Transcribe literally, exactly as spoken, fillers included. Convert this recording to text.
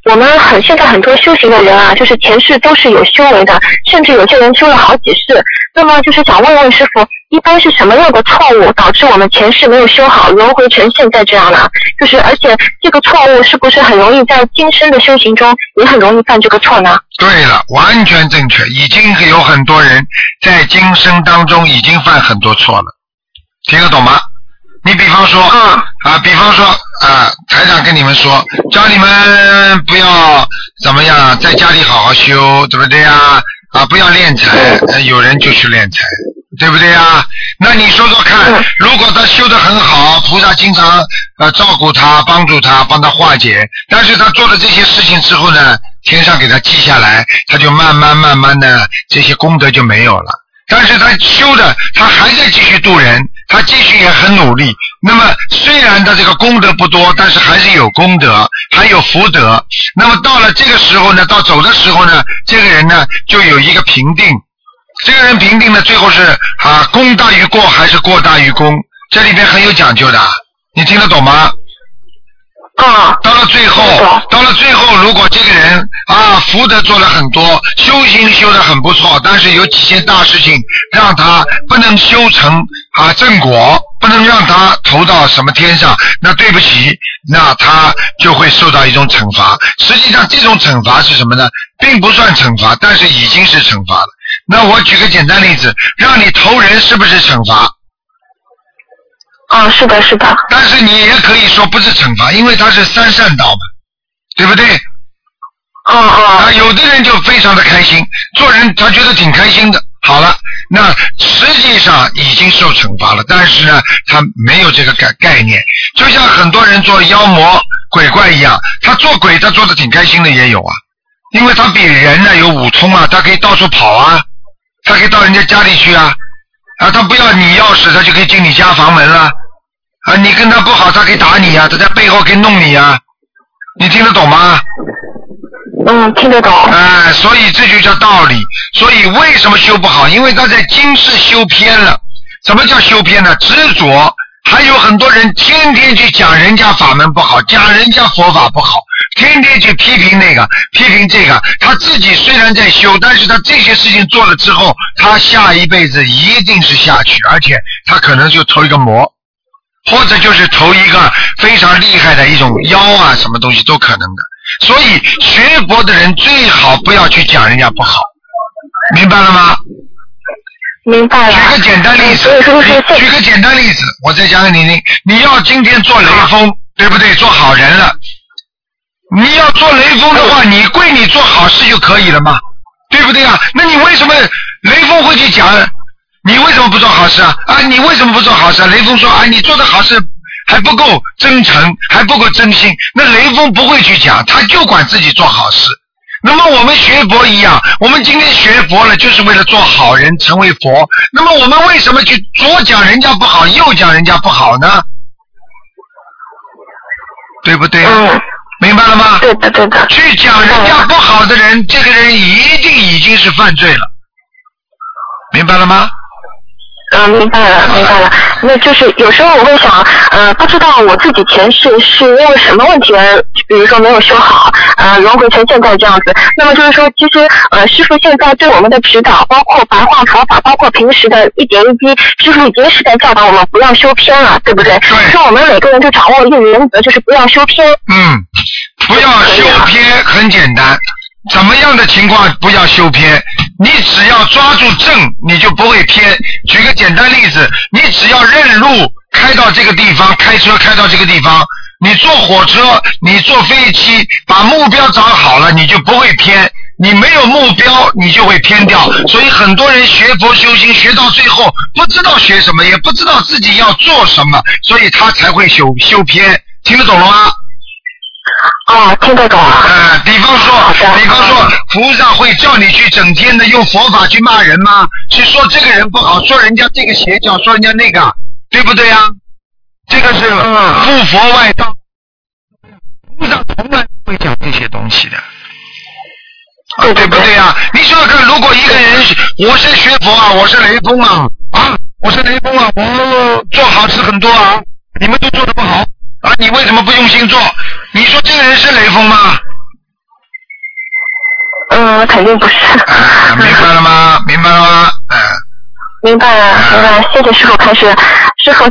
我们很现在很多修行的人啊，就是前世都是有修为的，甚至有些人修了好几世。那么就是想问问师傅，一般是什么样的错误导致我们前世没有修好，轮回成现在这样呢？就是而且这个错误是不是很容易在今生的修行中也很容易犯这个错呢？ 对了，完全正确，已经有很多人在今生当中已经犯很多错了，听得懂吗？你比方说、嗯、啊，比方说啊，台长跟你们说，叫你们不要怎么样，在家里好好修，对不对呀？啊，不要敛财、嗯，有人就去敛财，对不对呀？那你说说看，嗯、如果他修得很好，菩萨经常呃照顾他，帮助他，帮他化解，但是他做了这些事情之后呢，天上给他记下来，他就慢慢慢慢的这些功德就没有了。但是他修的，他还在继续度人，他继续也很努力。那么虽然他这个功德不多，但是还是有功德，还有福德。那么到了这个时候呢，到走的时候呢，这个人呢就有一个评定。这个人评定呢，最后是啊功大于过还是过大于功，这里边很有讲究的，你听得懂吗？啊，到了最后，到了最后，如果这个人啊福德做了很多，修行修得很不错，但是有几件大事情让他不能修成啊正果，不能让他投到什么天上，那对不起，那他就会受到一种惩罚。实际上这种惩罚是什么呢？并不算惩罚，但是已经是惩罚了。那我举个简单例子，让你投人是不是惩罚？ 啊，是的，是的。 但是你也可以说不是惩罚，因为它是三善道嘛，对不对？ 哦哦。 啊，有的人就非常的开心，做人他觉得挺开心的。好了，那实际上已经受惩罚了，但是呢，他没有这个概概念。就像很多人做妖魔鬼怪一样，他做鬼他做的挺开心的也有啊，因为他比人呢有武通啊，他可以到处跑啊，他可以到人家家里去啊。啊，他不要你钥匙，他就可以进你家房门了。啊，你跟他不好，他可以打你啊，他在背后可以弄你啊。你听得懂吗？ 嗯，听得懂。 哎，所以这就叫道理。所以为什么修不好？因为他在今世修偏了。什么叫修偏呢？执着。还有很多人天天去讲人家法门不好，讲人家佛法不好，天天去批评那个批评这个，他自己虽然在修，但是他这些事情做了之后，他下一辈子一定是下去，而且他可能就投一个魔，或者就是投一个非常厉害的一种妖啊，什么东西都可能的。所以学佛的人最好不要去讲人家不好，明白了吗？ 明白了。 举个简单例子，举个简单例子，我再讲给你听。你要今天做雷锋，对不对？做好人了。你要做雷锋的话，你归你做好事就可以了嘛，对不对啊？那你为什么雷锋会去讲？你为什么不做好事啊？啊，你为什么不做好事啊？雷锋说啊，你做的好事还不够真诚，还不够真心。那雷锋不会去讲，他就管自己做好事。那么我们学佛一样，我们今天学佛了，就是为了做好人，成为佛。那么我们为什么去左讲人家不好，右讲人家不好呢？对不对？ 嗯， 明白了吗？ 对的，对的。 去讲人家不好的人，这个人一定已经是犯罪了，明白了吗？ 嗯，明白了，明白了。那就是有时候我会想，呃，不知道我自己前世是因为什么问题而，比如说没有修好，呃，轮回成现在这样子。那么就是说，其实呃，师父现在对我们的指导，包括白话佛法，包括平时的一点一滴，师父已经是在教导我们不要修偏了，对不对？ 对。 说我们每个人就掌握一个原则，就是不要修偏。 嗯，不要修偏很简单。怎么样的情况不要修偏？你只要抓住正，你就不会偏。举个简单例子，你只要认路，开到这个地方，开车开到这个地方，你坐火车，你坐飞机，把目标找好了，你就不会偏。你没有目标，你就会偏掉。所以很多人学佛修心，学到最后不知道学什么，也不知道自己要做什么，所以他才会修修偏。听得懂了吗？ 哦，听得懂了。 呃，比方说，比方说，菩萨会叫你去整天的用佛法去骂人吗？去说这个人不好，说人家这个邪教，说人家那个，对不对啊？这个是附佛外道，菩萨从来不会讲这些东西的，啊，对不对啊？你想想看，如果一个人是，我是学佛啊，我是雷锋啊，啊，我是雷锋啊，我做好事很多啊，你们都做得不好。啊，你为什么不用心做？你说这个人是雷锋吗？ 嗯，肯定不是。 啊，明白了吗？明白了吗？嗯。 明白了，明白了，谢谢师傅开始。师傅，